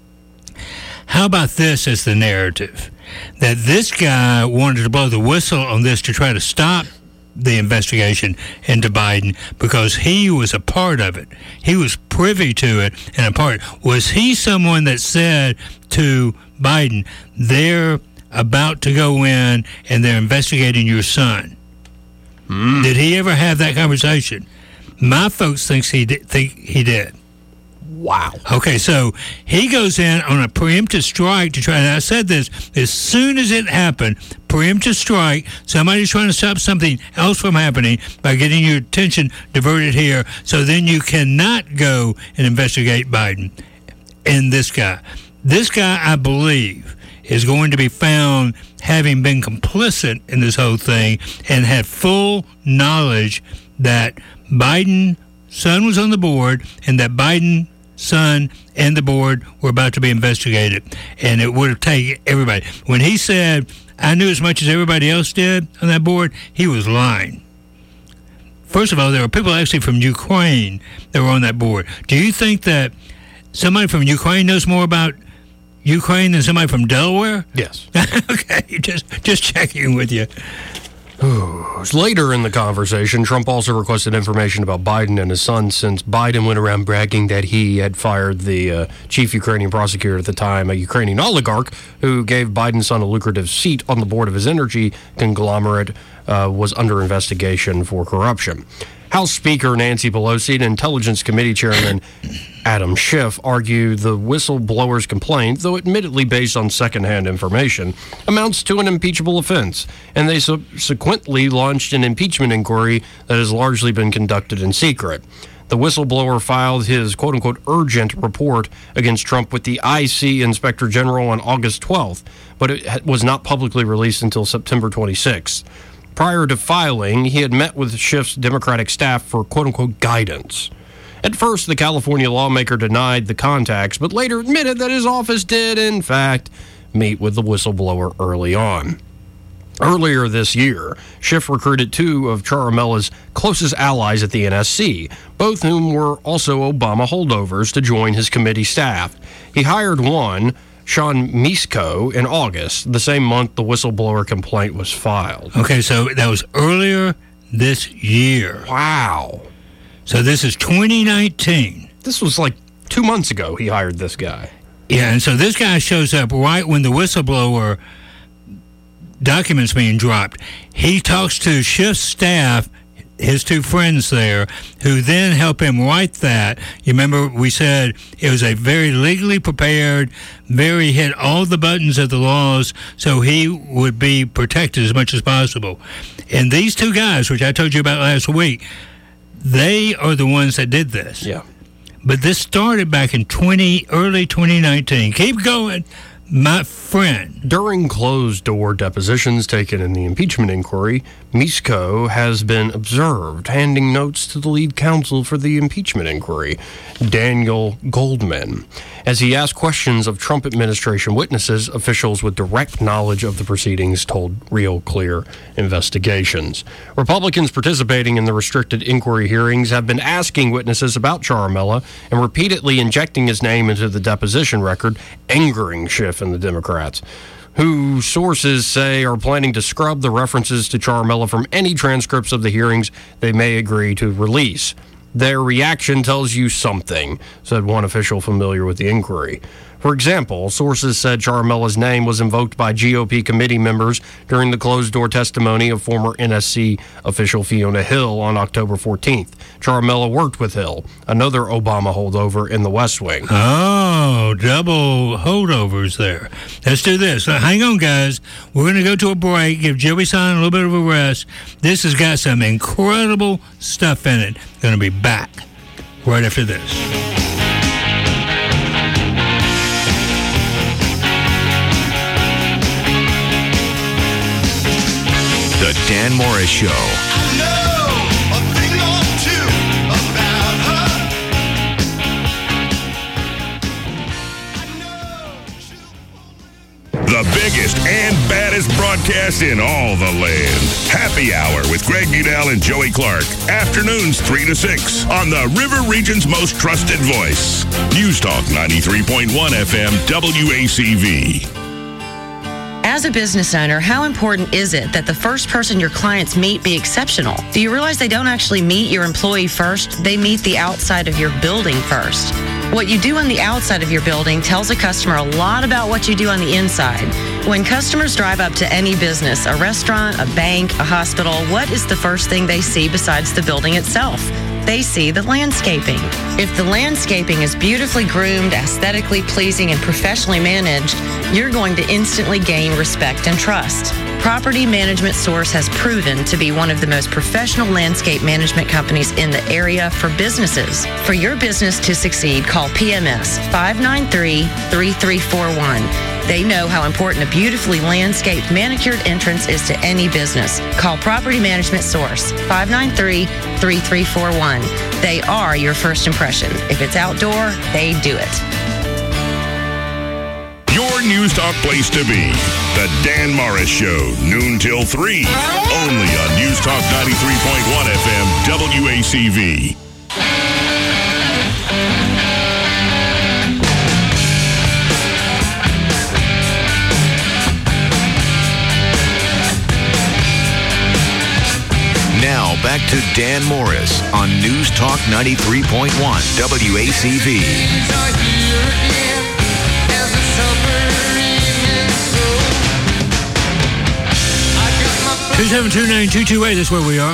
how about this as the narrative? That this guy wanted to blow the whistle on this to try to stop the investigation into Biden because he was a part of it. He was privy to it and a part. Was he someone that said to Biden, they're about to go in and they're investigating your son? Mm. Did he ever have that conversation? My folks thinks he did, think he did. Wow. Okay, so he goes in on a preemptive strike to try, and I said this, as soon as it happened, preemptive strike, somebody's trying to stop something else from happening by getting your attention diverted here, so then you cannot go and investigate Biden and this guy. This guy, I believe, is going to be found having been complicit in this whole thing and had full knowledge that Biden's son was on the board and that Biden son and the board were about to be investigated, and it would have taken everybody. When he said, I knew as much as everybody else did on that board, he was lying. First of all, there were people actually from Ukraine that were on that board. Do you think that somebody from Ukraine knows more about Ukraine than somebody from Delaware? Yes. Okay, just just checking with you. Later in the conversation, Trump also requested information about Biden and his son, since Biden went around bragging that he had fired the uh, chief Ukrainian prosecutor at the time, a Ukrainian oligarch who gave Biden's son a lucrative seat on the board of his energy conglomerate, uh, was under investigation for corruption. House Speaker Nancy Pelosi and Intelligence Committee Chairman Adam Schiff argue the whistleblower's complaint, though admittedly based on secondhand information, amounts to an impeachable offense, and they subsequently launched an impeachment inquiry that has largely been conducted in secret. The whistleblower filed his quote-unquote urgent report against Trump with the I C Inspector General on August twelfth, but it was not publicly released until September twenty-sixth. Prior to filing, he had met with Schiff's Democratic staff for quote-unquote guidance. At first, the California lawmaker denied the contacts, but later admitted that his office did, in fact, meet with the whistleblower early on. Earlier this year, Schiff recruited two of Ciaramella's closest allies at the N S C, both whom were also Obama holdovers, to join his committee staff. He hired one, Sean Misko, in August, the same month the whistleblower complaint was filed. Okay, so that was earlier this year. Wow. So this is twenty nineteen. This was like two months ago he hired this guy. Yeah, and so this guy shows up right when the whistleblower documents being dropped. He talks to Schiff's staff, his two friends there, who then help him write that. You remember we said it was a very legally prepared, very hit all the buttons of the laws, so he would be protected as much as possible. And these two guys, which I told you about last week, they are the ones that did this. Yeah. But this started back in twenty early twenty nineteen. Keep going. my friend. During closed-door depositions taken in the impeachment inquiry, Misko has been observed handing notes to the lead counsel for the impeachment inquiry, Daniel Goldman. As he asked questions of Trump administration witnesses, officials with direct knowledge of the proceedings told Real Clear Investigations. Republicans participating in the restricted inquiry hearings have been asking witnesses about Ciaramella and repeatedly injecting his name into the deposition record, angering Schiff and the Democrats, who sources say are planning to scrub the references to Ciaramella from any transcripts of the hearings they may agree to release. Their reaction tells you something, said one official familiar with the inquiry. For example, sources said Ciaramella's name was invoked by G O P committee members during the closed-door testimony of former N S C official Fiona Hill on October fourteenth. Ciaramella worked with Hill, another Obama holdover in the West Wing. Oh, double holdovers there. Let's do this. Uh, hang on, guys. We're going to go to a break, give Joey Son a little bit of a rest. This has got some incredible stuff in it. Going to be back right after this. The Dan Morris Show. I know a thing or two about her. The biggest and baddest broadcast in all the land. Happy Hour with Greg Budell and Joey Clark. Afternoons three to six on the River Region's most trusted voice. News Talk ninety-three point one F M W A C V. As a business owner, how important is it that the first person your clients meet be exceptional? Do you realize they don't actually meet your employee first? They meet the outside of your building first. What you do on the outside of your building tells a customer a lot about what you do on the inside. When customers drive up to any business, a restaurant, a bank, a hospital, what is the first thing they see besides the building itself? They see the landscaping. If the landscaping is beautifully groomed, aesthetically pleasing, and professionally managed, you're going to instantly gain respect and trust. Property Management Source has proven to be one of the most professional landscape management companies in the area for businesses. For your business to succeed, call P M S five nine three, three three four one. They know how important a beautifully landscaped, manicured entrance is to any business. Call Property Management Source, five nine three, three three four one. They are your first impression. If it's outdoor, they do it. Your News Talk place to be. The Dan Morris Show, noon till three. Only on News Talk ninety-three point one F M W A C V. Now back to Dan Morris on News Talk ninety-three point one W A C V. two seven two nine two two eight, that's where we are.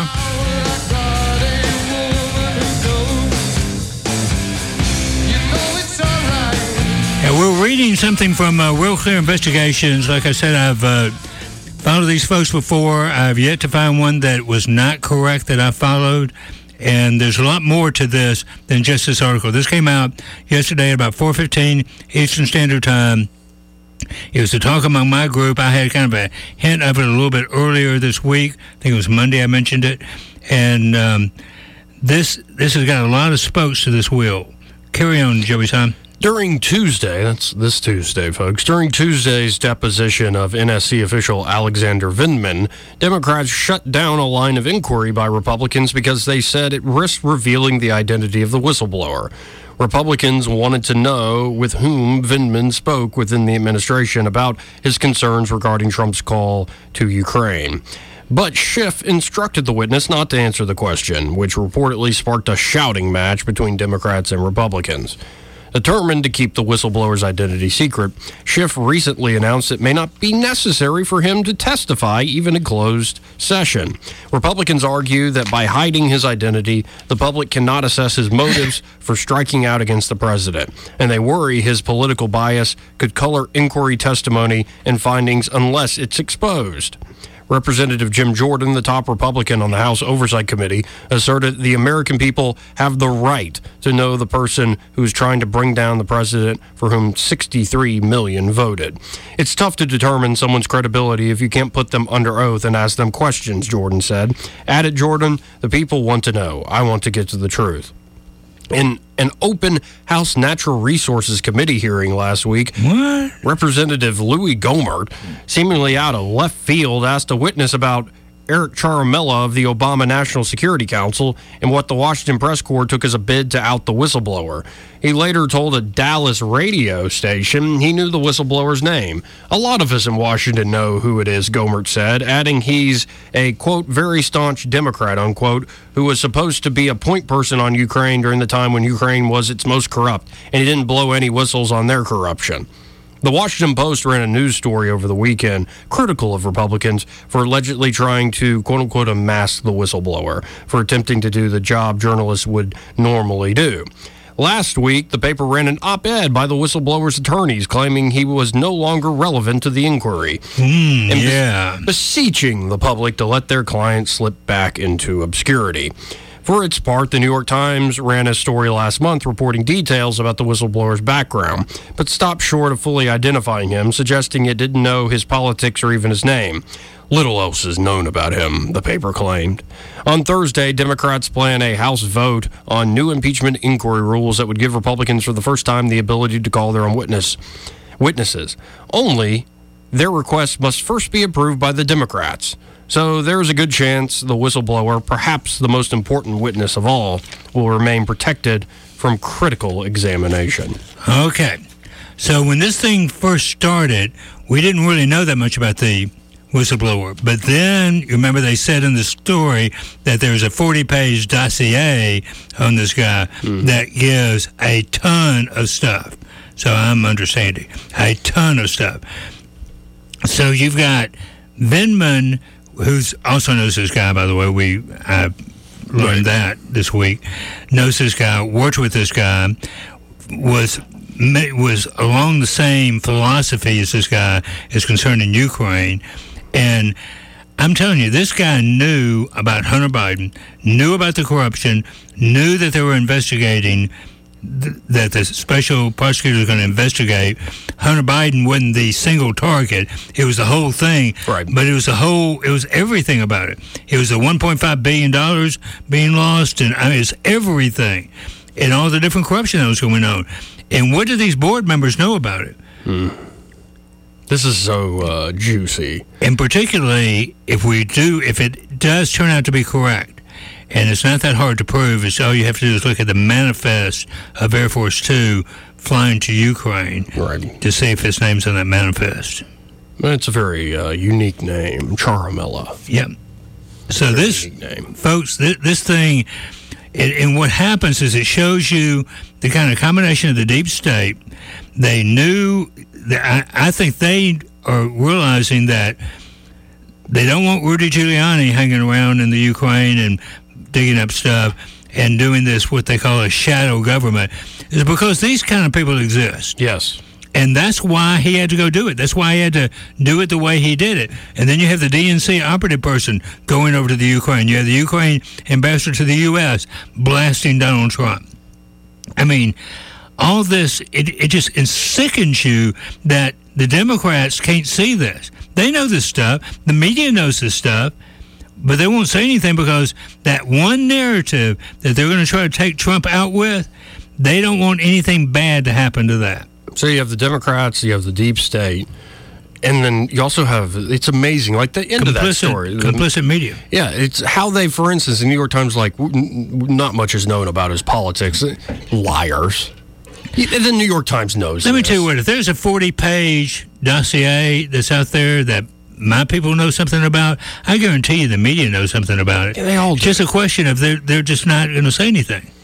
And we're reading something from uh, Real Clear Investigations. Like I said, I've uh, followed these folks before. I've yet to find one that was not correct that I followed. And there's a lot more to this than just this article. This came out yesterday at about four fifteen Eastern Standard Time. It was a talk among my group. I had kind of a hint of it a little bit earlier this week. I think it was Monday I mentioned it. And um, this this has got a lot of spokes to this wheel. Carry on, Joey Son. During Tuesday, that's this Tuesday, folks, during Tuesday's deposition of N S C official Alexander Vindman, Democrats shut down a line of inquiry by Republicans because they said it risked revealing the identity of the whistleblower. Republicans wanted to know with whom Vindman spoke within the administration about his concerns regarding Trump's call to Ukraine. But Schiff instructed the witness not to answer the question, which reportedly sparked a shouting match between Democrats and Republicans. Determined to keep the whistleblower's identity secret, Schiff recently announced it may not be necessary for him to testify even in closed session. Republicans argue that by hiding his identity, the public cannot assess his motives for striking out against the president, and they worry his political bias could color inquiry testimony and findings unless it's exposed. Representative Jim Jordan, the top Republican on the House Oversight Committee, asserted the American people have the right to know the person who's trying to bring down the president for whom sixty-three million voted. It's tough to determine someone's credibility if you can't put them under oath and ask them questions, Jordan said. Added Jordan, the people want to know. I want to get to the truth. In an open House Natural Resources Committee hearing last week, what? Representative Louis Gohmert, seemingly out of left field, asked a witness about Eric Ciaramella of the Obama National Security Council and what the Washington Press Corps took as a bid to out the whistleblower. He later told a Dallas radio station he knew the whistleblower's name. A lot of us in Washington know who it is, Gohmert said, adding he's a, quote, very staunch Democrat, unquote, who was supposed to be a point person on Ukraine during the time when Ukraine was its most corrupt, and he didn't blow any whistles on their corruption. The Washington Post ran a news story over the weekend critical of Republicans for allegedly trying to, quote-unquote, unmask the whistleblower, for attempting to do the job journalists would normally do. Last week, the paper ran an op-ed by the whistleblower's attorneys claiming he was no longer relevant to the inquiry. Mm, and yeah. beseeching the public to let their client slip back into obscurity. For its part, the New York Times ran a story last month reporting details about the whistleblower's background, but stopped short of fully identifying him, suggesting it didn't know his politics or even his name. Little else is known about him, the paper claimed. On Thursday, Democrats plan a House vote on new impeachment inquiry rules that would give Republicans for the first time the ability to call their own witness, witnesses. Only their request must first be approved by the Democrats. So there's a good chance the whistleblower, perhaps the most important witness of all, will remain protected from critical examination. Okay. So when this thing first started, we didn't really know that much about the whistleblower. But then, you remember they said in the story that there's a forty-page dossier on this guy mm. that gives a ton of stuff. So I'm understanding. A ton of stuff. So you've got Vindman, who's also knows this guy, by the way. We I learned right. that this week. Knows this guy, worked with this guy, was was along the same philosophy as this guy is concerned in Ukraine. And I'm telling you, this guy knew about Hunter Biden, knew about the corruption, knew that they were investigating, th- that the special prosecutor was going to investigate. Hunter Biden wasn't the single target. It was the whole thing. Right. But it was the whole, it was everything about it. It was the one point five billion dollars being lost, and I mean, it's everything. And all the different corruption that was going on. And what do these board members know about it? Hmm. This is so uh, juicy. And particularly if we do, if it does turn out to be correct, and it's not that hard to prove, it's all you have to do is look at the manifest of Air Force Two flying to Ukraine right. to see if his name's on that manifest. It's a very uh, unique name, Ciaramella. Yep. So this, name. folks, this, this thing, it, and what happens is it shows you the kind of combination of the deep state. They knew, that I, I think they are realizing that they don't want Rudy Giuliani hanging around in the Ukraine and digging up stuff and doing this, what they call a shadow government. It's because these kind of people exist. Yes. And that's why he had to go do it. That's why he had to do it the way he did it. And then you have the D N C operative person going over to the Ukraine. You have the Ukraine ambassador to the U S blasting Donald Trump. I mean, all this, it, it just it sickens you that the Democrats can't see this. They know this stuff. The media knows this stuff. But they won't say anything because that one narrative that they're going to try to take Trump out with, they don't want anything bad to happen to that. So you have the Democrats, you have the deep state, and then you also have, it's amazing, like the end complicit, of that story. Complicit media. Yeah, it's how they, for instance, the New York Times, like, not much is known about his politics. Liars. The New York Times knows Let this. me tell you what, if there's a forty-page dossier that's out there that my people know something about, I guarantee you the media knows something about it. Yeah, they all do. It's just a question of they're, they're just not going to say anything.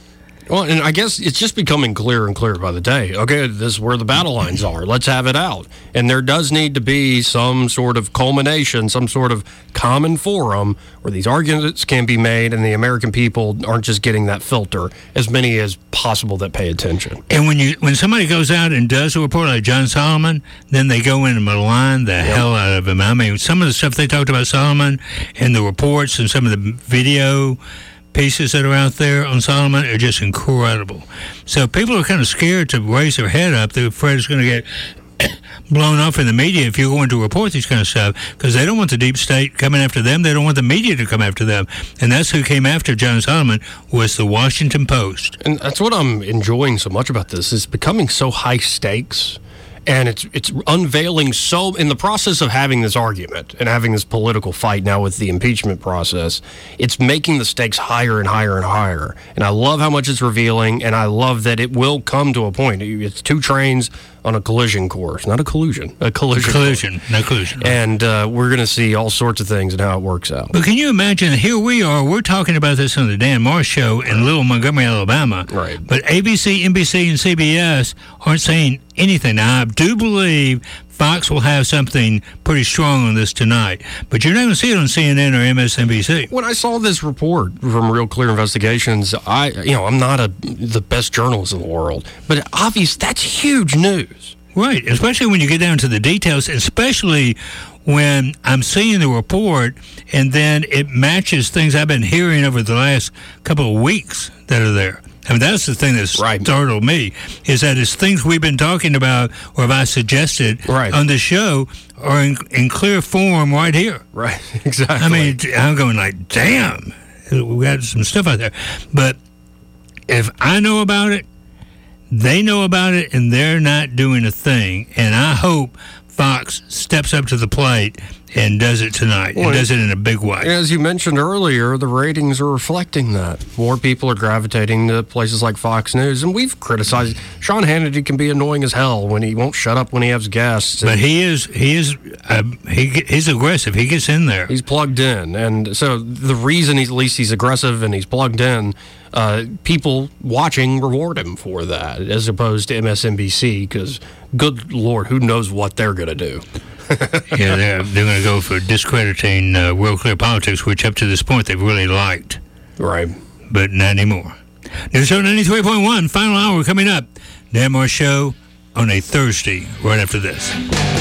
Well, and I guess it's just becoming clearer and clearer by the day. Okay, this is where the battle lines are. Let's have it out. And there does need to be some sort of culmination, some sort of common forum where these arguments can be made and the American people aren't just getting that filter, as many as possible that pay attention. And when you when somebody goes out and does a report like John Solomon, then they go in and malign the yep. hell out of him. I mean, some of the stuff they talked about Solomon and the reports and some of the video pieces that are out there on Solomon are just incredible. So people are kind of scared to raise their head up. They're afraid it's going to get blown off in the media if you're going to report these kind of stuff, because they don't want the deep state coming after them. They don't want the media to come after them. And that's who came after John Solomon, was the Washington Post. And that's what I'm enjoying so much about this. It's becoming so high stakes. And it's it's unveiling so, in the process of having this argument and having this political fight now with the impeachment process, it's making the stakes higher and higher and higher. And I love how much it's revealing, and I love that it will come to a point. It's two trains on a collision course. Not a collusion, a collision. Collision, no collusion. Right. And uh, we're going to see all sorts of things and how it works out. But can you imagine, here we are, we're talking about this on the Dan Morris Show in Little Montgomery, Alabama. Right. But A B C, N B C, and C B S aren't saying anything. Now, I do believe Fox will have something pretty strong on this tonight, but you're not going to see it on C N N or M S N B C. When I saw this report from Real Clear Investigations, I, you know, I'm not a the best journalist in the world, but obviously that's huge news. Right, especially when you get down to the details, especially when I'm seeing the report and then it matches things I've been hearing over the last couple of weeks that are there. I mean, that's the thing that's right. startled me, is that it's things we've been talking about or have I suggested right. on the show are in, in clear form right here. Right, exactly. I mean, I'm going like, damn, we got some stuff out there. But if I know about it, they know about it, and they're not doing a thing. And I hope Fox steps up to the plate and does it tonight, well, and does it in a big way. As you mentioned earlier, the ratings are reflecting that. More people are gravitating to places like Fox News, and we've criticized. Sean Hannity can be annoying as hell when he won't shut up when he has guests. But he is he is uh, he he's aggressive. He gets in there. He's plugged in, and so the reason he's at least he's aggressive and he's plugged in, uh, people watching reward him for that, as opposed to M S N B C, because good Lord, who knows what they're going to do. yeah, they're, they're going to go for discrediting uh, Real Clear Politics, which up to this point they've really liked. Right. But not anymore. News Show ninety-three point one, final hour coming up. Dan Morris Show on a Thursday, right after this.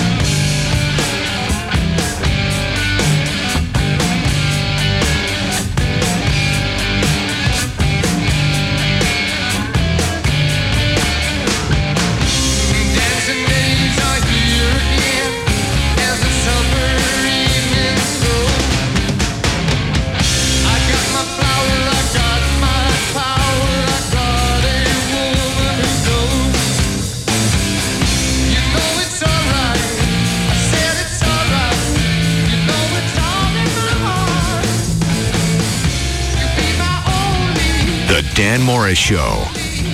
Dan Morris Show.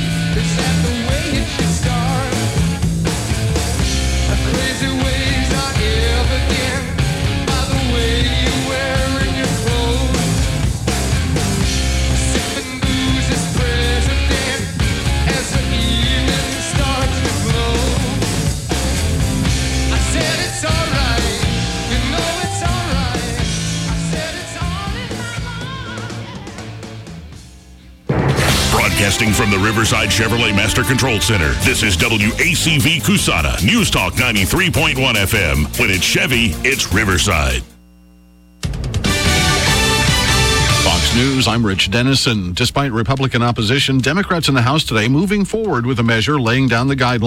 Broadcasting from the Riverside Chevrolet Master Control Center, this is W A C V Cusana, News Talk ninety-three point one F M. When it's Chevy, it's Riverside. Fox News, I'm Rich Dennison. Despite Republican opposition, Democrats in the House today moving forward with a measure laying down the guidelines